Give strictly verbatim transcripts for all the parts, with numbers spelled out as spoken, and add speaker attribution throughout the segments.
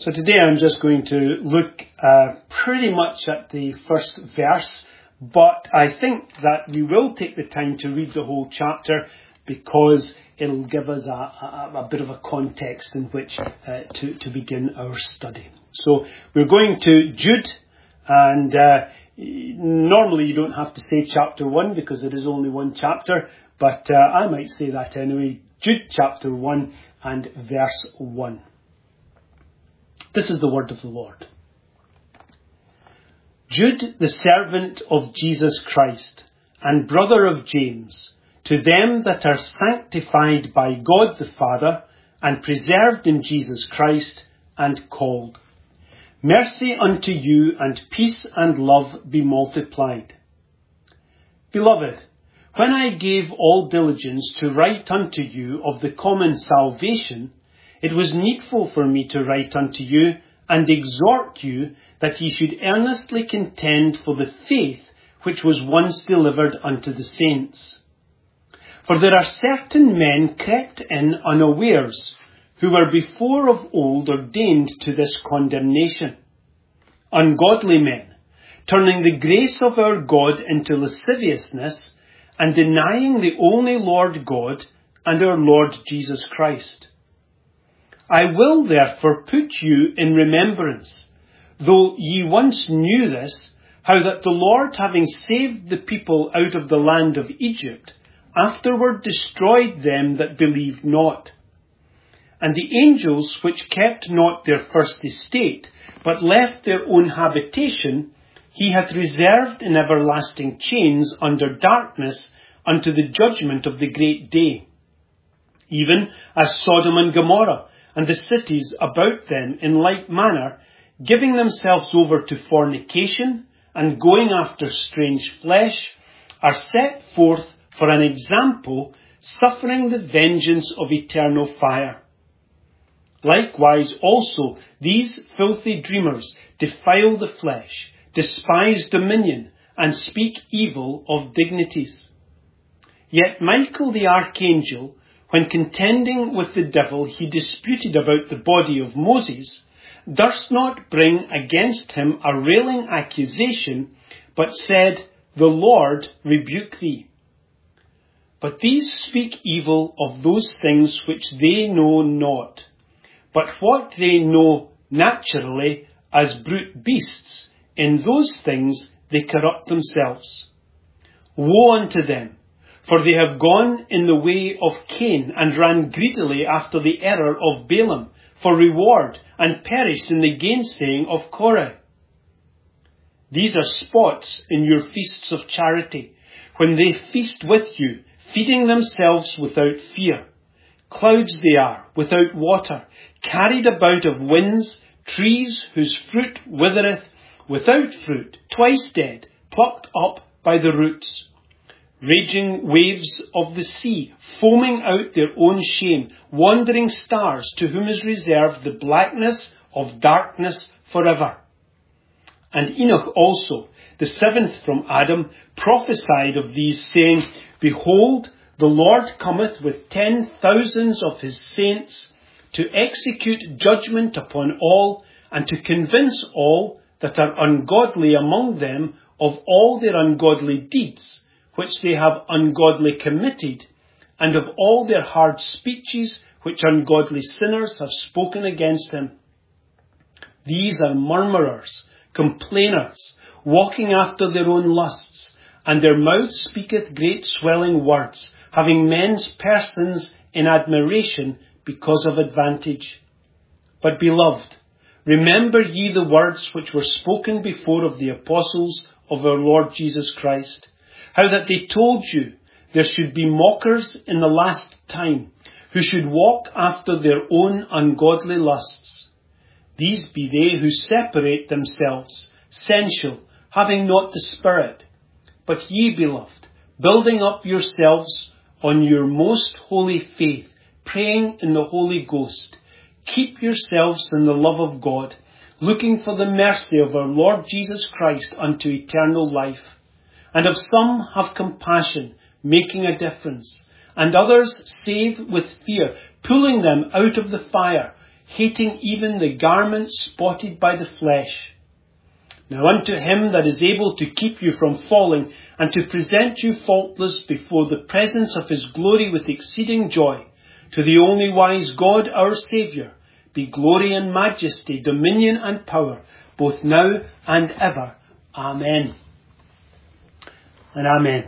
Speaker 1: So today I'm just going to look uh, pretty much at the first verse, but I think that we will take the time to read the whole chapter because it'll give us a, a, a bit of a context in which uh, to, to begin our study. So we're going to Jude, and uh, normally you don't have to say chapter one because it is only one chapter, but uh, I might say that anyway. Jude chapter one and verse one. This is the word of the Lord. Jude, the servant of Jesus Christ, and brother of James, to them that are sanctified by God the Father, and preserved in Jesus Christ, and called. Mercy unto you, and peace and love be multiplied. Beloved, when I gave all diligence to write unto you of the common salvation, it was needful for me to write unto you and exhort you that ye should earnestly contend for the faith which was once delivered unto the saints. For there are certain men crept in unawares, who were before of old ordained to this condemnation. Ungodly men, turning the grace of our God into lasciviousness, and denying the only Lord God and our Lord Jesus Christ. I will therefore put you in remembrance, though ye once knew this, how that the Lord, having saved the people out of the land of Egypt, afterward destroyed them that believed not. And the angels which kept not their first estate, but left their own habitation, he hath reserved in everlasting chains under darkness unto the judgment of the great day. Even as Sodom and Gomorrah, and the cities about them in like manner, giving themselves over to fornication, and going after strange flesh, are set forth for an example, suffering the vengeance of eternal fire. Likewise also these filthy dreamers defile the flesh, despise dominion, and speak evil of dignities. Yet Michael the archangel, when contending with the devil he disputed about the body of Moses, durst not bring against him a railing accusation, but said, The Lord rebuke thee. But these speak evil of those things which they know not, but what they know naturally as brute beasts, in those things they corrupt themselves. Woe unto them! For they have gone in the way of Cain, and ran greedily after the error of Balaam for reward, and perished in the gainsaying of Korah. These are spots in your feasts of charity, when they feast with you, feeding themselves without fear. Clouds they are, without water, carried about of winds, trees whose fruit withereth, without fruit, twice dead, plucked up by the roots. Raging waves of the sea, foaming out their own shame, wandering stars to whom is reserved the blackness of darkness forever. And Enoch also, the seventh from Adam, prophesied of these, saying, Behold, the Lord cometh with ten thousands of his saints, to execute judgment upon all, and to convince all that are ungodly among them of all their ungodly deeds, which they have ungodly committed, and of all their hard speeches which ungodly sinners have spoken against him. These are murmurers, complainers, walking after their own lusts, and their mouth speaketh great swelling words, having men's persons in admiration because of advantage. But beloved, remember ye the words which were spoken before of the apostles of our Lord Jesus Christ, how that they told you there should be mockers in the last time, who should walk after their own ungodly lusts. These be they who separate themselves, sensual, having not the Spirit. But ye, beloved, building up yourselves on your most holy faith, praying in the Holy Ghost, keep yourselves in the love of God, looking for the mercy of our Lord Jesus Christ unto eternal life. And of some have compassion, making a difference, and others save with fear, pulling them out of the fire, hating even the garment spotted by the flesh. Now unto him that is able to keep you from falling, and to present you faultless before the presence of his glory with exceeding joy, to the only wise God our Saviour, be glory and majesty, dominion and power, both now and ever. Amen. And amen.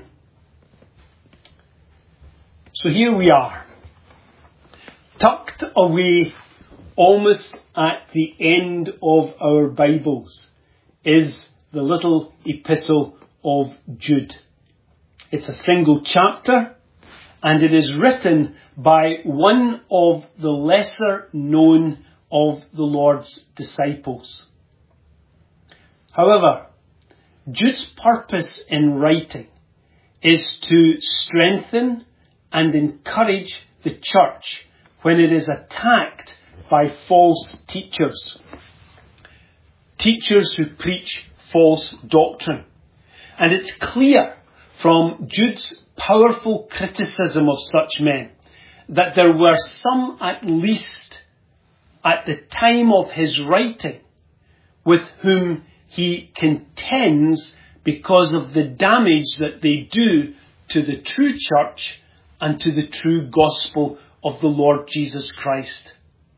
Speaker 1: So here we are, tucked away almost at the end of our Bibles is the little epistle of Jude. It's a single chapter, and it is written by one of the lesser known of the Lord's disciples. However, Jude's purpose in writing is to strengthen and encourage the church when it is attacked by false teachers. Teachers who preach false doctrine. And it's clear from Jude's powerful criticism of such men that there were some, at least at the time of his writing, with whom he contends because of the damage that they do to the true church and to the true gospel of the Lord Jesus Christ.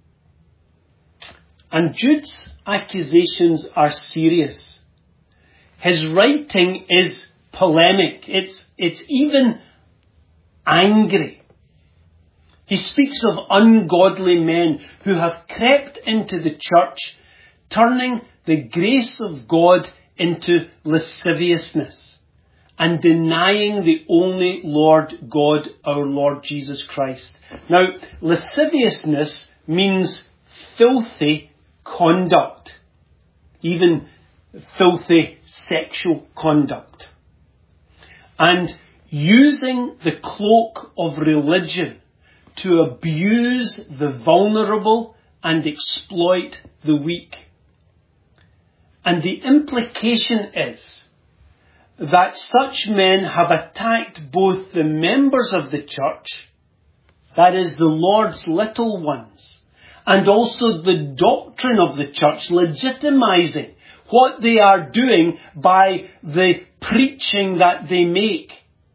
Speaker 1: And Jude's accusations are serious. His writing is polemic. It's, it's even angry. He speaks of ungodly men who have crept into the church, turning the grace of God into lasciviousness and denying the only Lord God, our Lord Jesus Christ. Now, lasciviousness means filthy conduct, even filthy sexual conduct. And using the cloak of religion to abuse the vulnerable and exploit the weak. And the implication is that such men have attacked both the members of the church, that is the Lord's little ones, and also the doctrine of the church, legitimizing what they are doing by the preaching that they make.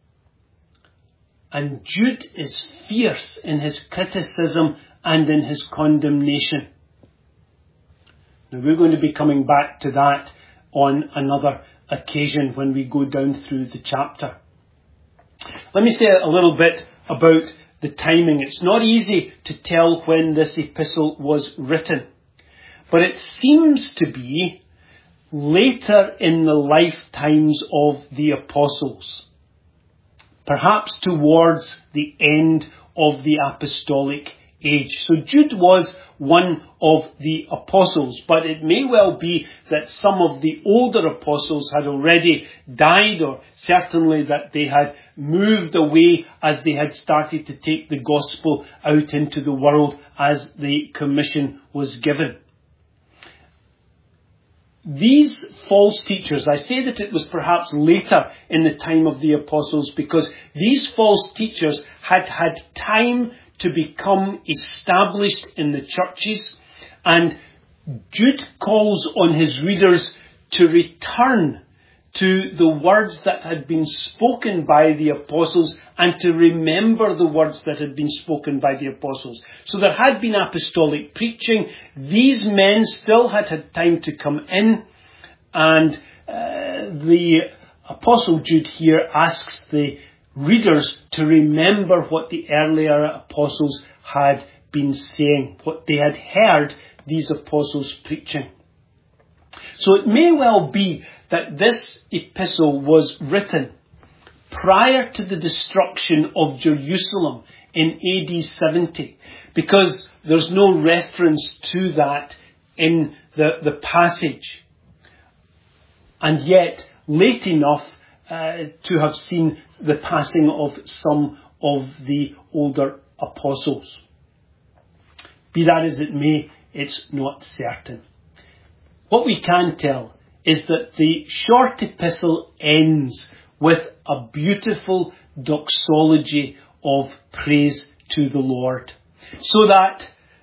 Speaker 1: And Jude is fierce in his criticism and in his condemnation. Now we're going to be coming back to that on another occasion when we go down through the chapter. Let me say a little bit about the timing. It's not easy to tell when this epistle was written, but it seems to be later in the lifetimes of the apostles, perhaps towards the end of the apostolic age. So Jude was one of the apostles, but it may well be that some of the older apostles had already died, or certainly that they had moved away as they had started to take the gospel out into the world as the commission was given. These false teachers, I say that it was perhaps later in the time of the apostles because these false teachers had had time to become established in the churches, and Jude calls on his readers to return to the words that had been spoken by the apostles and to remember the words that had been spoken by the apostles. So there had been apostolic preaching. These men still had had time to come in, and uh, the Apostle Jude here asks the readers to remember what the earlier apostles had been saying, what they had heard these apostles preaching. So it may well be that this epistle was written prior to the destruction of Jerusalem in A D seventy, because there's no reference to that in the, the passage. And yet, late enough uh, to have seen the passing of some of the older apostles. Be that as it may, it's not certain. What we can tell is that the short epistle ends with a beautiful doxology of praise to the Lord. So that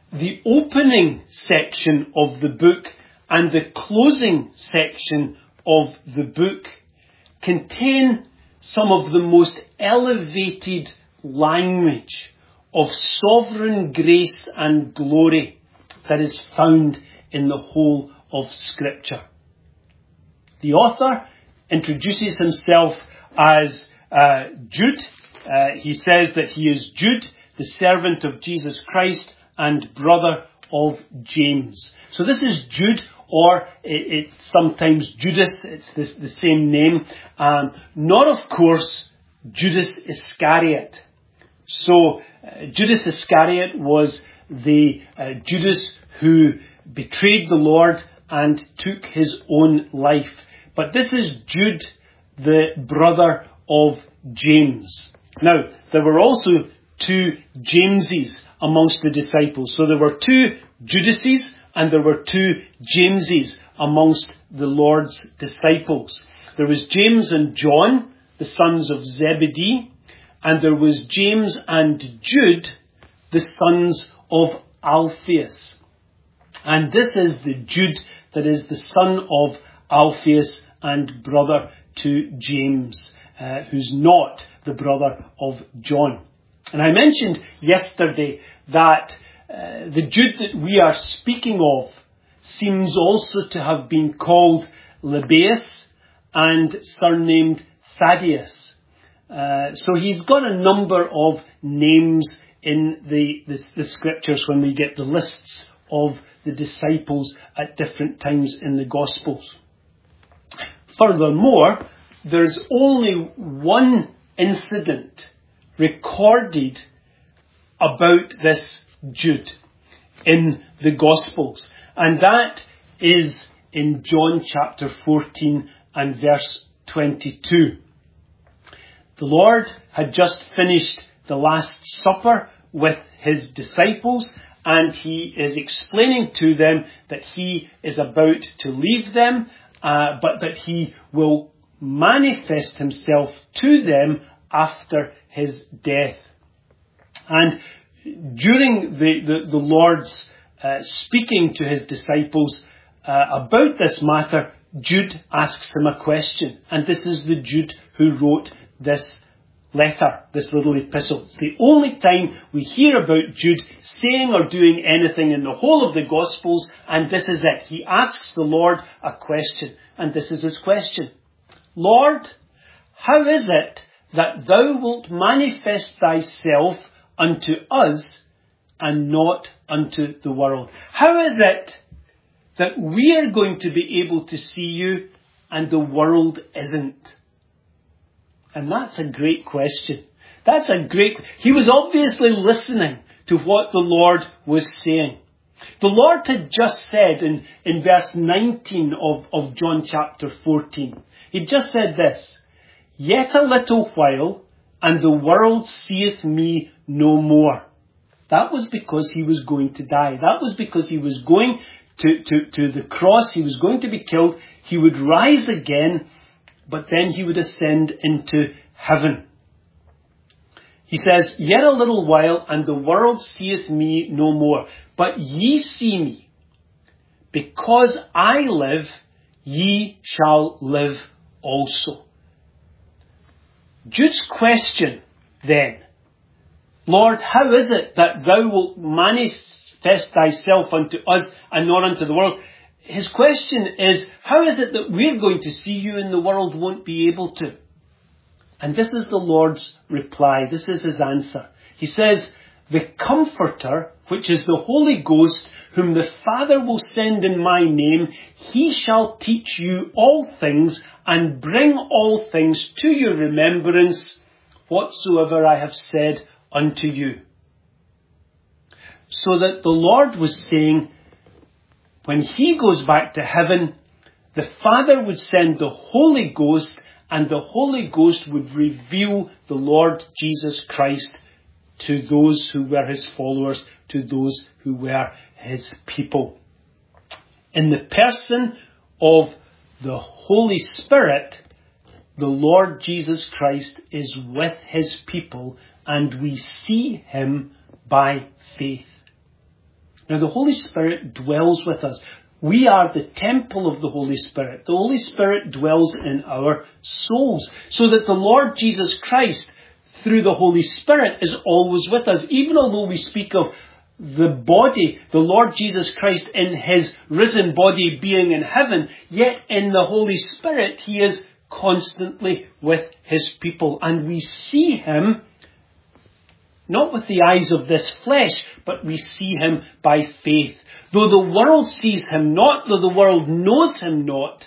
Speaker 1: the opening section of the book and the closing section of the book contain some of the most elevated language of sovereign grace and glory that is found in the whole of Scripture. The author introduces himself as uh, Jude. Uh, he says that he is Jude, the servant of Jesus Christ and brother of James. So this is Jude, or it, it's sometimes Judas. It's this, the same name. Um, not, of course, Judas Iscariot. So uh, Judas Iscariot was the uh, Judas who betrayed the Lord and took his own life. But this is Jude, the brother of James. Now, there were also two Jameses amongst the disciples. So there were two Judases and there were two Jameses amongst the Lord's disciples. There was James and John, the sons of Zebedee, and there was James and Jude, the sons of Alphaeus. And this is the Jude that is the son of Alphaeus and brother to James, uh, who's not the brother of John. And I mentioned yesterday that uh, the Jude that we are speaking of seems also to have been called Lebbaeus and surnamed Thaddeus. Uh, so he's got a number of names in the, the, the scriptures when we get the lists of the disciples at different times in the Gospels. Furthermore, there's only one incident recorded about this Jude in the Gospels, and that is in John chapter fourteen and verse twenty-two. The Lord had just finished the Last Supper with his disciples, and he is explaining to them that he is about to leave them, uh, but that he will manifest himself to them after his death. And during the, the, the Lord's uh, speaking to his disciples uh, about this matter, Jude asks him a question. And this is the Jude who wrote this letter, this little epistle. It's the only time we hear about Jude saying or doing anything in the whole of the Gospels, and this is it. He asks the Lord a question, and this is his question. Lord, how is it that thou wilt manifest thyself unto us and not unto the world? How is it that we are going to be able to see you and the world isn't? And that's a great question. That's a great... He was obviously listening to what the Lord was saying. The Lord had just said in, in verse nineteen of, of John chapter fourteen, he just said this, Yet a little while, and the world seeth me no more. That was because he was going to die. That was because he was going to, to, to the cross. He was going to be killed. He would rise again, but then he would ascend into heaven. He says, Yet a little while, and the world seeth me no more. But ye see me. Because I live, ye shall live also. Jude's question then, Lord, how is it that thou wilt manifest thyself unto us and not unto the world? His question is, how is it that we're going to see you and the world won't be able to? And this is the Lord's reply. This is his answer. He says, The Comforter, which is the Holy Ghost, whom the Father will send in my name, he shall teach you all things and bring all things to your remembrance, whatsoever I have said unto you. So that the Lord was saying, when he goes back to heaven, the Father would send the Holy Ghost, and the Holy Ghost would reveal the Lord Jesus Christ to those who were his followers, to those who were his people. In the person of the Holy Spirit, the Lord Jesus Christ is with his people, and we see him by faith. Now, the Holy Spirit dwells with us. We are the temple of the Holy Spirit. The Holy Spirit dwells in our souls, so that the Lord Jesus Christ, through the Holy Spirit, is always with us. Even although we speak of the body, the Lord Jesus Christ in his risen body being in heaven, yet in the Holy Spirit he is constantly with his people. And we see him not with the eyes of this flesh, but we see him by faith. Though the world sees him not, though the world knows him not.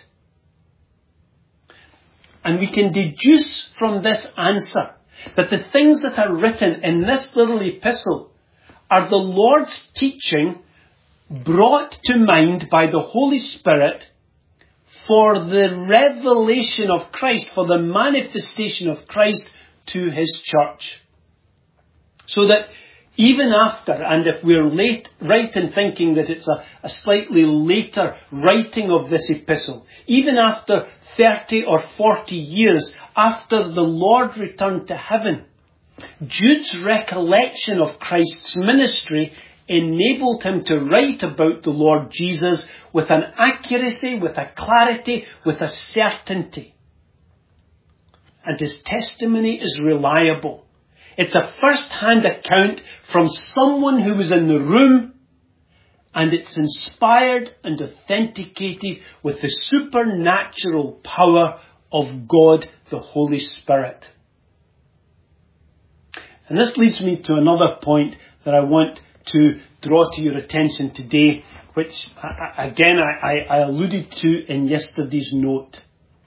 Speaker 1: And we can deduce from this answer that the things that are written in this little epistle are the Lord's teaching brought to mind by the Holy Spirit for the revelation of Christ, for the manifestation of Christ to his church. So that even after, and if we're late, right in thinking that it's a, a slightly later writing of this epistle, even after thirty or forty years after the Lord returned to heaven, Jude's recollection of Christ's ministry enabled him to write about the Lord Jesus with an accuracy, with a clarity, with a certainty. And his testimony is reliable. It's a first-hand account from someone who was in the room, and it's inspired and authenticated with the supernatural power of God, the Holy Spirit. And this leads me to another point that I want to draw to your attention today, which, again, I, I alluded to in yesterday's note.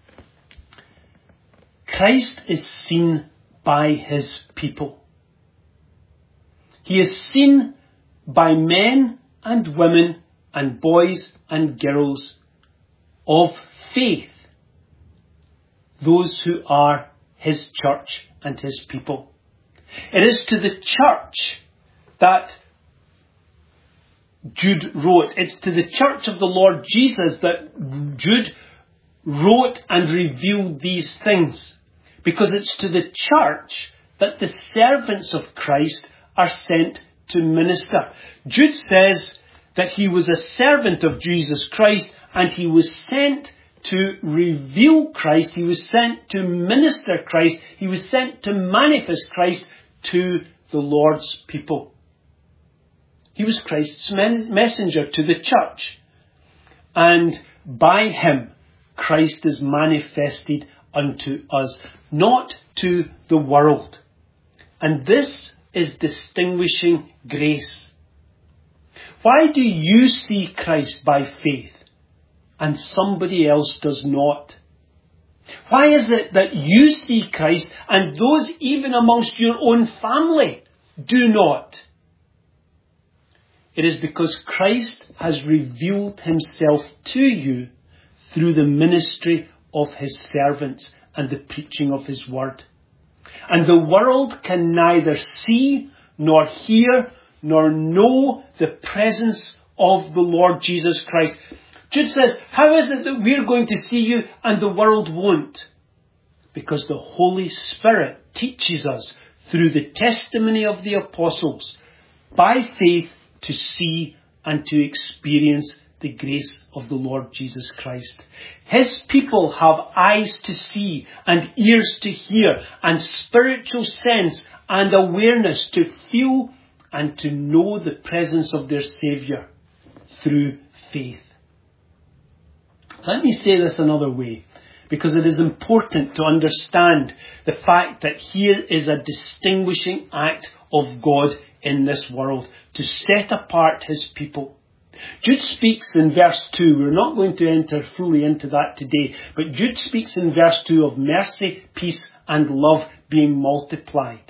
Speaker 1: Christ is seen by his people. He is seen by men and women and boys and girls of faith, those who are his church and his people. It is to the church that Jude wrote. It's to the church of the Lord Jesus that Jude wrote and revealed these things. Because it's to the church that the servants of Christ are sent to minister. Jude says that he was a servant of Jesus Christ and he was sent to reveal Christ. He was sent to minister Christ. He was sent to manifest Christ to the Lord's people. He was Christ's messenger to the church. And by him, Christ is manifested unto us, not to the world. And this is distinguishing grace. Why do you see Christ by faith and somebody else does not? Why is it that you see Christ and those even amongst your own family do not? It is because Christ has revealed himself to you through the ministry of his servants and the preaching of his word. And the world can neither see nor hear nor know the presence of the Lord Jesus Christ. Jude says, how is it that we're going to see you and the world won't? Because the Holy Spirit teaches us through the testimony of the apostles by faith to see and to experience the grace of the Lord Jesus Christ. His people have eyes to see and ears to hear and spiritual sense and awareness to feel and to know the presence of their Saviour through faith. Let me say this another way, because it is important to understand the fact that here is a distinguishing act of God in this world to set apart his people. Jude speaks in verse two, we're not going to enter fully into that today, but Jude speaks in verse two of mercy, peace and love being multiplied.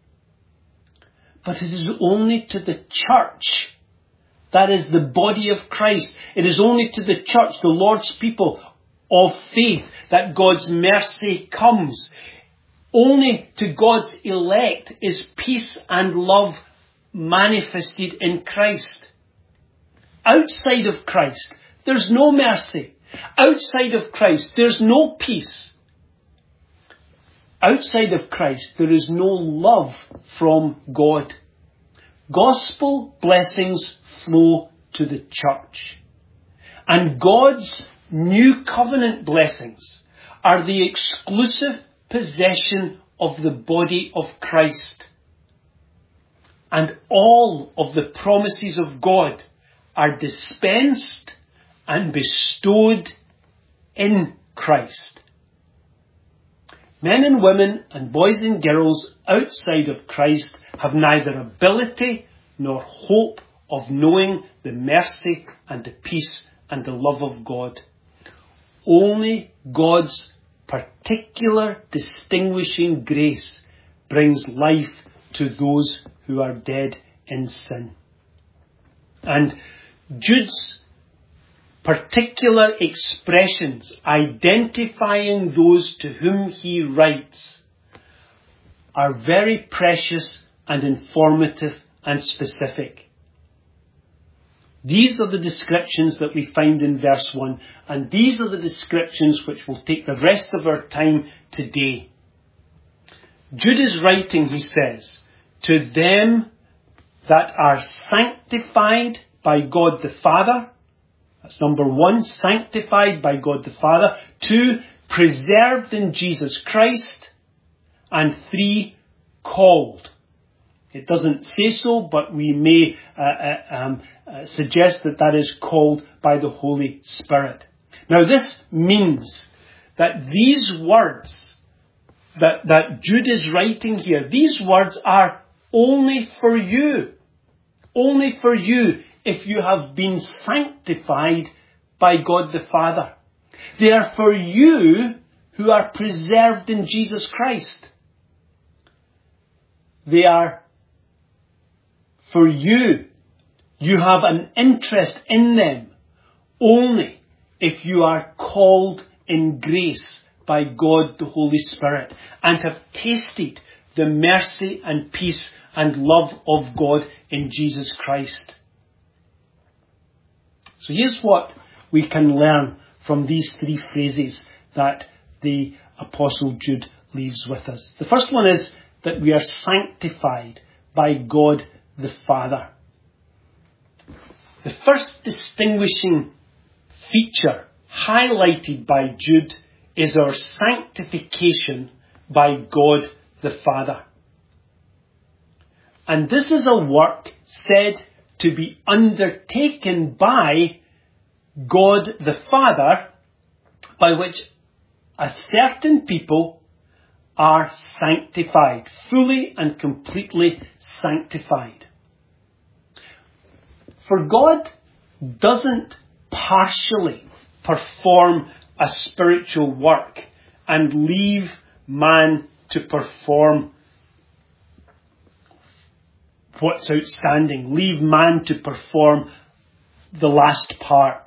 Speaker 1: But it is only to the church, that is the body of Christ, it is only to the church, the Lord's people of faith, that God's mercy comes. Only to God's elect is peace and love manifested in Christ. Outside of Christ, there's no mercy. Outside of Christ, there's no peace. Outside of Christ, there is no love from God. gospel blessings flow to the church. And God's new covenant blessings are the exclusive possession of the body of Christ. And all of the promises of God are dispensed and bestowed in Christ. Men and women and boys and girls outside of Christ have neither ability nor hope of knowing the mercy and the peace and the love of God. Only God's particular distinguishing grace brings life to those who are dead in sin. And Jude's particular expressions identifying those to whom he writes are very precious and informative and specific. These are the descriptions that we find in verse one, and these are the descriptions which will take the rest of our time today. Jude is writing, he says, to them that are sanctified by God the Father. That's number one, sanctified by God the Father. Two, preserved in Jesus Christ. And three, called. It doesn't say so, but we may uh, uh, um, uh, suggest that that is called by the Holy Spirit. Now this means that these words that, that Jude is writing here, these words are only for you. Only for you if you have been sanctified by God the Father. They are for you who are preserved in Jesus Christ. They are for you. You have an interest in them only if you are called in grace by God the Holy Spirit and have tasted the mercy and peace and love of God in Jesus Christ. So here's what we can learn from these three phrases that the Apostle Jude leaves with us. The first one is that we are sanctified by God the Father. The first distinguishing feature highlighted by Jude is our sanctification by God the Father. And this is a work said to be undertaken by God the Father, by which a certain people are sanctified, fully and completely sanctified. For God doesn't partially perform a spiritual work and leave man to perform what's outstanding, leave man to perform the last part.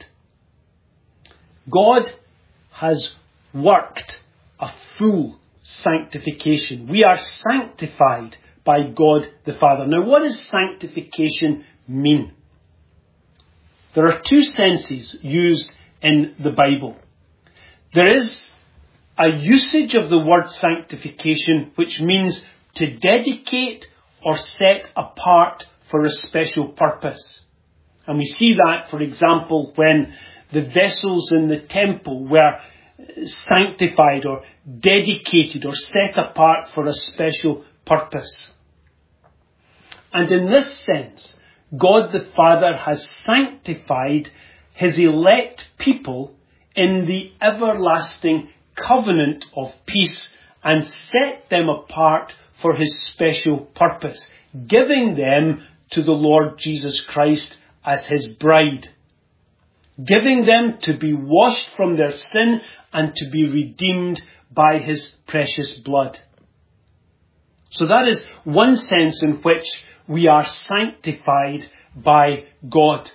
Speaker 1: God has worked a full sanctification. We are sanctified by God the Father. Now, what does sanctification mean? There are two senses used in the Bible. There is a usage of the word sanctification, which means to dedicate or set apart for a special purpose. And we see that, for example, when the vessels in the temple were sanctified or dedicated or set apart for a special purpose. And in this sense, God the Father has sanctified his elect people in the everlasting covenant of peace and set them apart for his special purpose, giving them to the Lord Jesus Christ as his bride, giving them to be washed from their sin and to be redeemed by his precious blood. So that is one sense in which we are sanctified by God.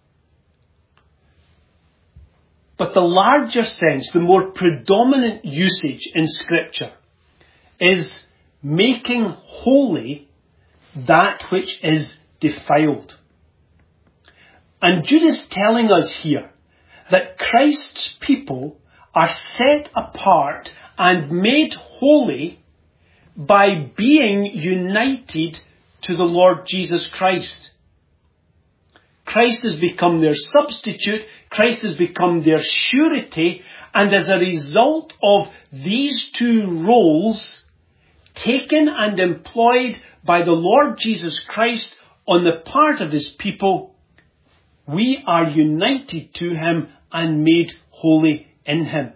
Speaker 1: But the larger sense, the more predominant usage in Scripture, is making holy that which is defiled. And Jude is telling us here that Christ's people are set apart and made holy by being united to the Lord Jesus Christ. Christ has become their substitute. Christ has become their surety. And as a result of these two roles taken and employed by the Lord Jesus Christ on the part of his people, we are united to him and made holy in him.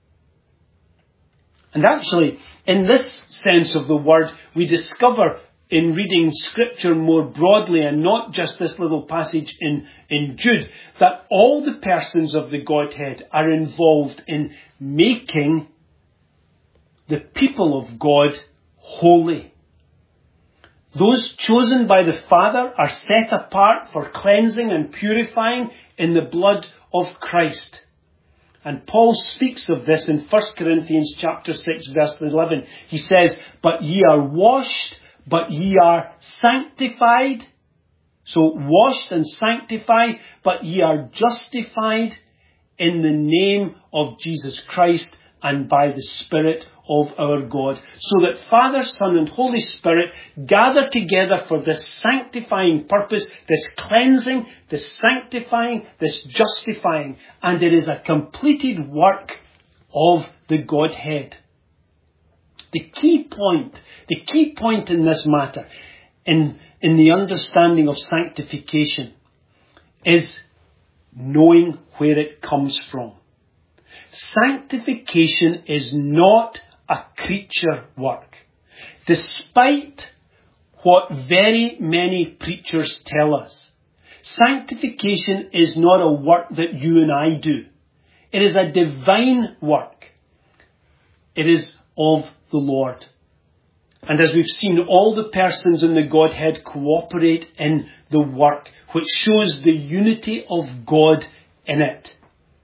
Speaker 1: And actually, in this sense of the word, we discover in reading Scripture more broadly, and not just this little passage in, in Jude, that all the persons of the Godhead are involved in making the people of God holy. Those chosen by the Father are set apart for cleansing and purifying in the blood of Christ. And Paul speaks of this in First Corinthians chapter six, verse eleven. He says, "But ye are washed, but ye are sanctified." So washed and sanctified, but ye are justified in the name of Jesus Christ and by the Spirit of our God. So that Father, Son and Holy Spirit gather together for this sanctifying purpose, this cleansing, this sanctifying, this justifying. And it is a completed work of the Godhead. The key point, the key point in this matter, in, in the understanding of sanctification, is knowing where it comes from. Sanctification is not a creature work, despite what very many preachers tell us. Sanctification is not a work that you and I do. It is a divine work. It is of the Lord. And as we've seen, all the persons in the Godhead cooperate in the work, which shows the unity of God in it.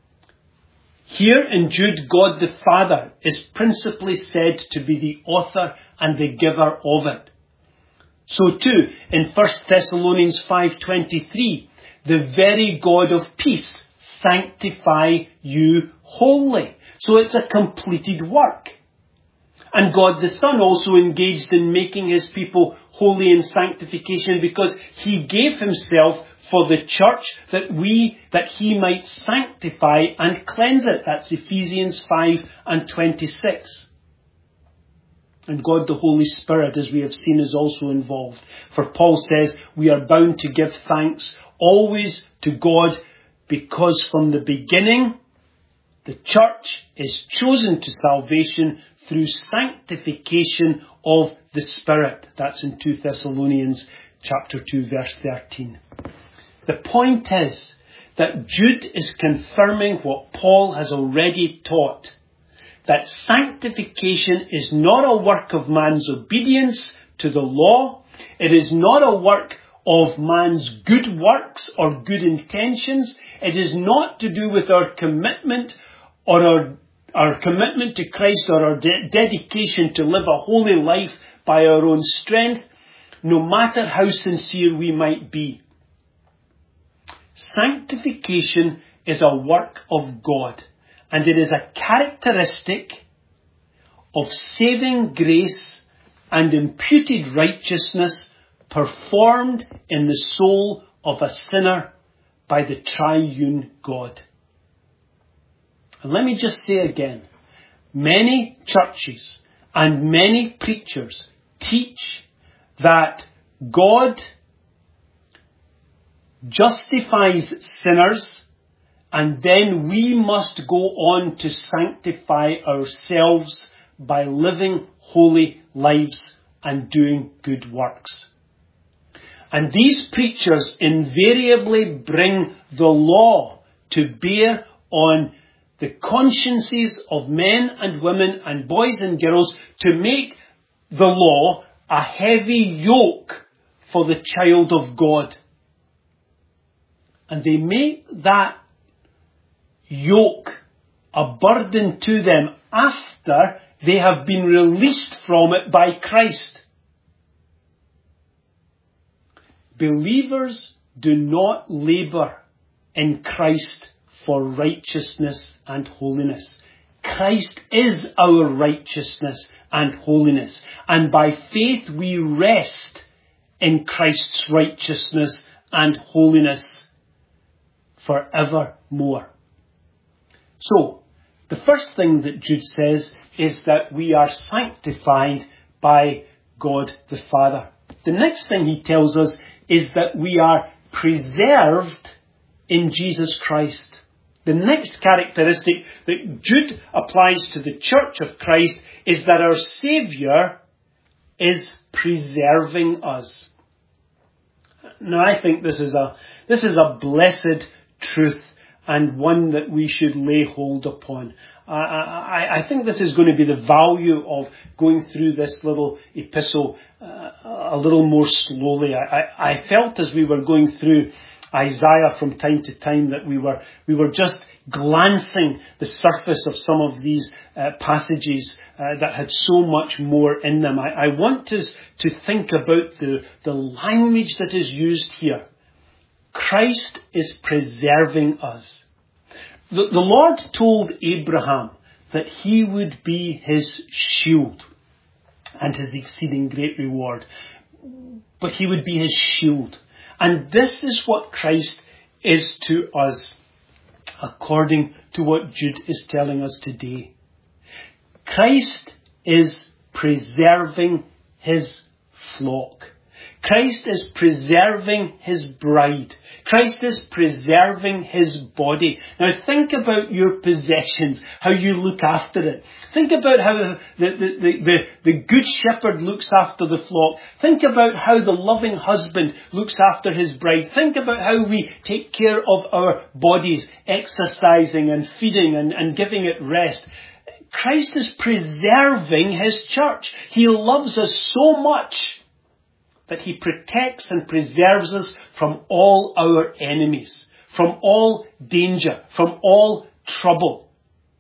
Speaker 1: Here in Jude, God the Father is principally said to be the author and the giver of it. So too, in First Thessalonians five twenty-three, the very God of peace sanctify you wholly. So it's a completed work. And God the Son also engaged in making his people holy in sanctification because he gave himself for the church that we, that he might sanctify and cleanse it. That's Ephesians five and twenty-six. And God the Holy Spirit, as we have seen, is also involved. For Paul says, we are bound to give thanks always to God because from the beginning, the church is chosen to salvation through sanctification of the Spirit. That's in Second Thessalonians chapter two, verse thirteen. The point is that Jude is confirming what Paul has already taught, that sanctification is not a work of man's obedience to the law. It is not a work of man's good works or good intentions. It is not to do with our commitment or our, our commitment to Christ or our de- dedication to live a holy life by our own strength, no matter how sincere we might be. Sanctification is a work of God, and it is a characteristic of saving grace and imputed righteousness performed in the soul of a sinner by the triune God. And let me just say again, many churches and many preachers teach that God justifies sinners, and then we must go on to sanctify ourselves by living holy lives and doing good works. And these preachers invariably bring the law to bear on the consciences of men and women and boys and girls to make the law a heavy yoke for the child of God. And they make that yoke a burden to them after they have been released from it by Christ. Believers do not labour in Christ for righteousness and holiness. Christ is our righteousness and holiness. And by faith we rest in Christ's righteousness and holiness forevermore. So, the first thing that Jude says is that we are sanctified by God the Father. The next thing he tells us is that we are preserved in Jesus Christ. The next characteristic that Jude applies to the Church of Christ is that our Saviour is preserving us. Now, I think this is a this is a blessed truth and one that we should lay hold upon. I, I, I think this is going to be the value of going through this little epistle uh, a little more slowly. I, I, I felt as we were going through Isaiah from time to time that we were we were just glancing the surface of some of these uh, passages uh, that had so much more in them. I, I want us to think about the, the language that is used here. Christ is preserving us. The, the Lord told Abraham that he would be his shield and his exceeding great reward. But he would be his shield. And this is what Christ is to us, according to what Jude is telling us today. Christ is preserving his flock. Christ is preserving his bride. Christ is preserving his body. Now think about your possessions, how you look after it. Think about how the, the, the, the, the good shepherd looks after the flock. Think about how the loving husband looks after his bride. Think about how we take care of our bodies, exercising and feeding and, and giving it rest. Christ is preserving his church. He loves us so much that he protects and preserves us from all our enemies, from all danger, from all trouble.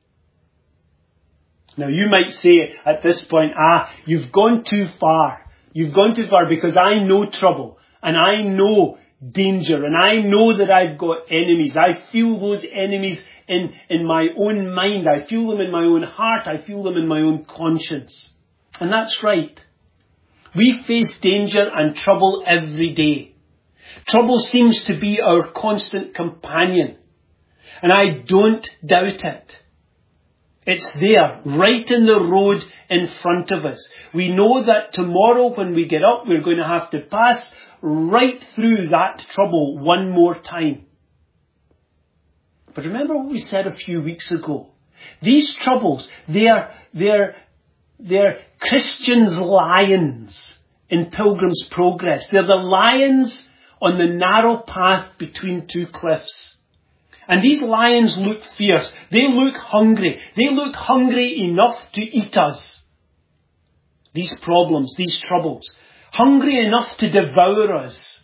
Speaker 1: Now you might say at this point, ah, you've gone too far. You've gone too far because I know trouble and I know danger and I know that I've got enemies. I feel those enemies in, in my own mind. I feel them in my own heart. I feel them in my own conscience. And that's right. We face danger and trouble every day. Trouble seems to be our constant companion. And I don't doubt it. It's there, right in the road in front of us. We know that tomorrow when we get up, we're going to have to pass right through that trouble one more time. But remember what we said a few weeks ago. These troubles, they are, they are, They're Christians' lions in Pilgrim's Progress. They're the lions on the narrow path between two cliffs. And these lions look fierce. They look hungry. They look hungry enough to eat us. These problems, these troubles. Hungry enough to devour us.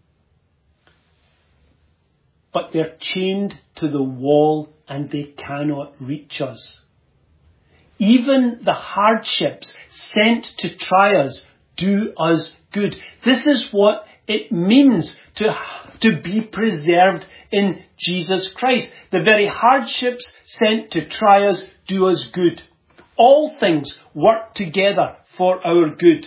Speaker 1: But they're chained to the wall and they cannot reach us. Even the hardships sent to try us do us good. This is what it means to, to be preserved in Jesus Christ. The very hardships sent to try us do us good. All things work together for our good.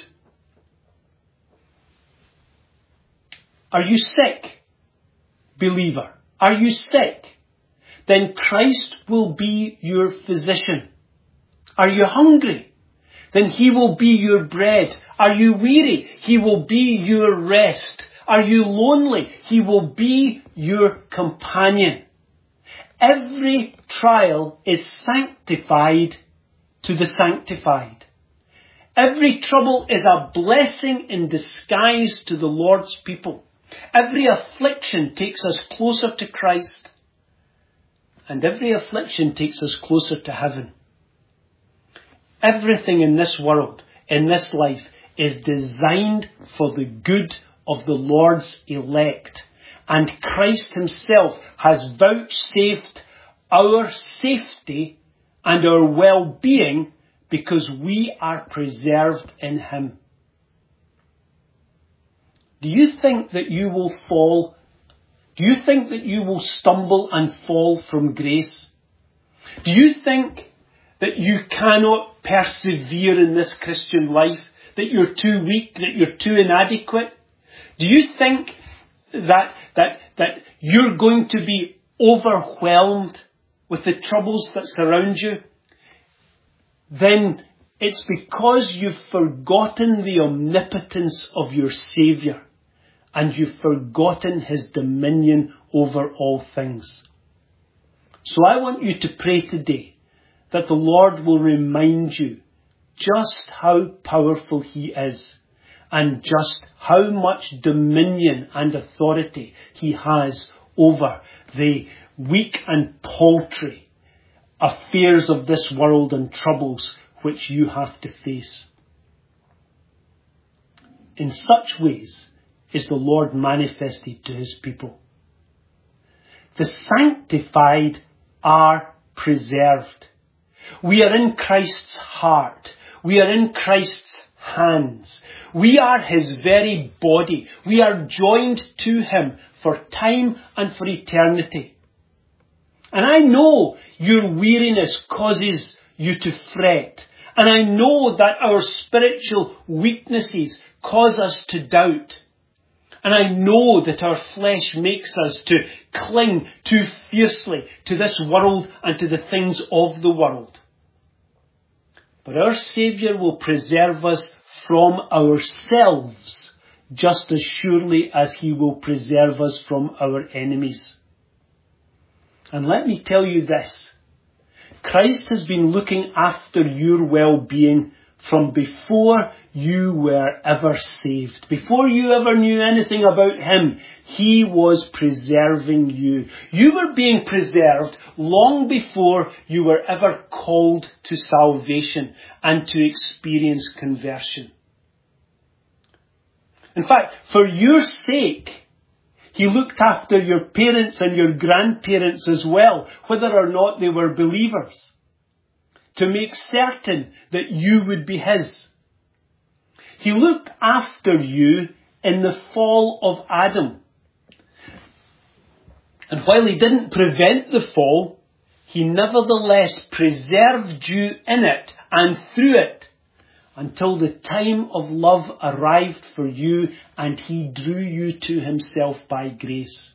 Speaker 1: Are you sick, believer? Are you sick? Then Christ will be your physician. Are you hungry? Then he will be your bread. Are you weary? He will be your rest. Are you lonely? He will be your companion. Every trial is sanctified to the sanctified. Every trouble is a blessing in disguise to the Lord's people. Every affliction takes us closer to Christ. And every affliction takes us closer to heaven. Everything in this world, in this life, is designed for the good of the Lord's elect. And Christ himself has vouchsafed our safety and our well-being because we are preserved in him. Do you think that you will fall? Do you think that you will stumble and fall from grace? Do you think that you cannot persevere in this Christian life? That you're too weak, that you're too inadequate? Do you think that, that, that you're going to be overwhelmed with the troubles that surround you? Then it's because you've forgotten the omnipotence of your Saviour, and you've forgotten his dominion over all things. So I want you to pray today that the Lord will remind you just how powerful he is, and just how much dominion and authority he has over the weak and paltry affairs of this world and troubles which you have to face. In such ways is the Lord manifested to his people. The sanctified are preserved. We are in Christ's heart. We are in Christ's hands. We are his very body. We are joined to him for time and for eternity. And I know your weariness causes you to fret. And I know that our spiritual weaknesses cause us to doubt. And I know that our flesh makes us to cling too fiercely to this world and to the things of the world. But our Saviour will preserve us from ourselves just as surely as he will preserve us from our enemies. And let me tell you this. Christ has been looking after your well-being from before you were ever saved. Before you ever knew anything about him, he was preserving you. You were being preserved long before you were ever called to salvation and to experience conversion. In fact, for your sake, he looked after your parents and your grandparents as well, whether or not they were believers, to make certain that you would be his. He looked after you in the fall of Adam. And while he didn't prevent the fall, he nevertheless preserved you in it and through it until the time of love arrived for you and he drew you to himself by grace.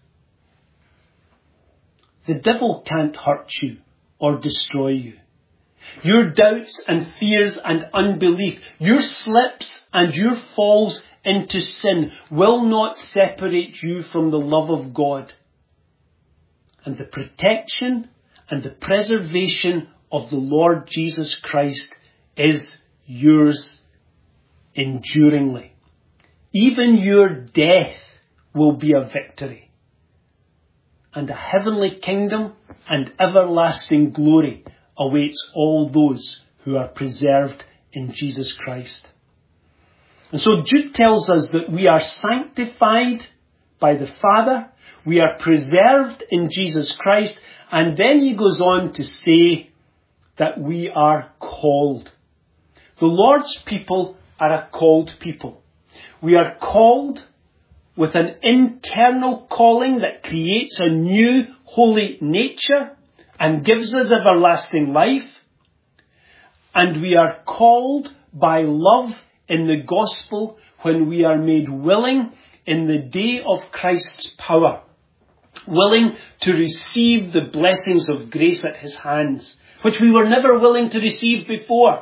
Speaker 1: The devil can't hurt you or destroy you. Your doubts and fears and unbelief, your slips and your falls into sin will not separate you from the love of God. And the protection and the preservation of the Lord Jesus Christ is yours enduringly. Even your death will be a victory. And a heavenly kingdom and everlasting glory awaits all those who are preserved in Jesus Christ. And so Jude tells us that we are sanctified by the Father, we are preserved in Jesus Christ, and then he goes on to say that we are called. The Lord's people are a called people. We are called with an internal calling that creates a new holy nature and gives us everlasting life. And we are called by love in the gospel when we are made willing in the day of Christ's power, willing to receive the blessings of grace at his hands, which we were never willing to receive before.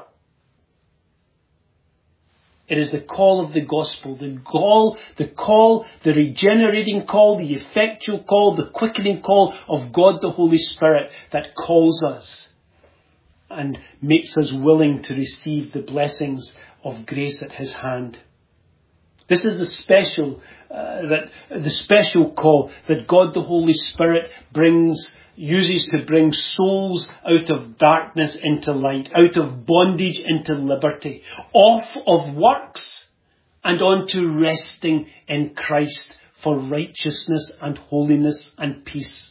Speaker 1: It is the call of the gospel, the call, the call, the regenerating call, the effectual call, the quickening call of God the Holy Spirit that calls us and makes us willing to receive the blessings of grace at his hand. This is the special, uh, that the special call that God the Holy Spirit brings, uses to bring souls out of darkness into light, out of bondage into liberty, off of works and onto resting in Christ for righteousness and holiness and peace.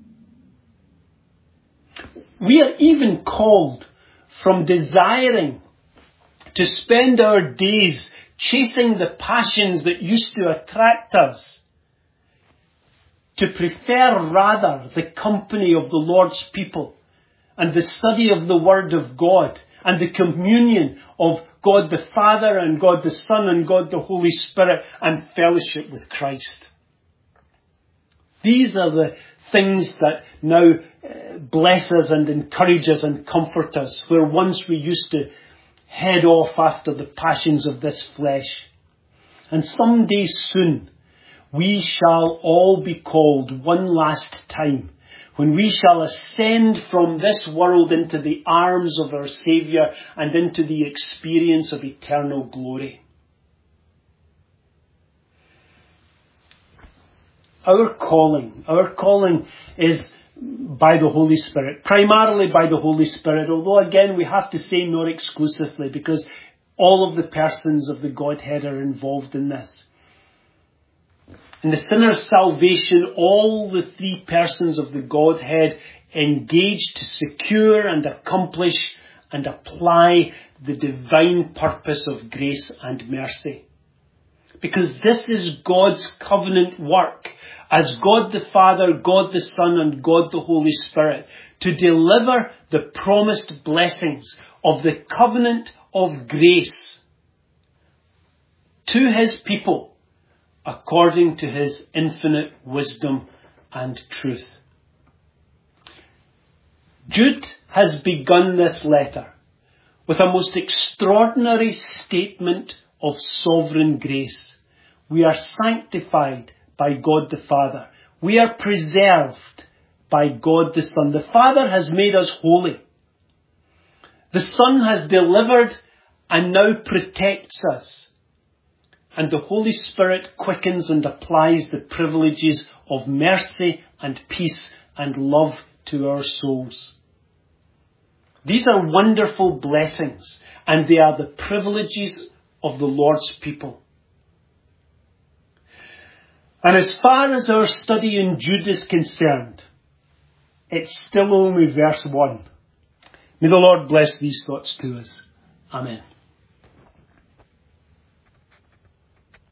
Speaker 1: We are even called from desiring to spend our days chasing the passions that used to attract us, to prefer rather the company of the Lord's people and the study of the Word of God and the communion of God the Father and God the Son and God the Holy Spirit, and fellowship with Christ. These are the things that now uh, bless us and encourage us and comfort us, where once we used to head off after the passions of this flesh. And someday soon we shall all be called one last time, when we shall ascend from this world into the arms of our Saviour and into the experience of eternal glory. Our calling, our calling is by the Holy Spirit, primarily by the Holy Spirit, although again we have to say not exclusively, because all of the persons of the Godhead are involved in this. In the sinner's salvation, all the three persons of the Godhead engage to secure and accomplish and apply the divine purpose of grace and mercy. Because this is God's covenant work as God the Father, God the Son and God the Holy Spirit, to deliver the promised blessings of the covenant of grace to his people according to his infinite wisdom and truth. Jude has begun this letter with a most extraordinary statement of sovereign grace. We are sanctified by God the Father. We are preserved by God the Son. The Father has made us holy. The Son has delivered and now protects us. And the Holy Spirit quickens and applies the privileges of mercy and peace and love to our souls. These are wonderful blessings, and they are the privileges of the Lord's people. And as far as our study in Jude is concerned, it's still only verse one. May the Lord bless these thoughts to us. Amen.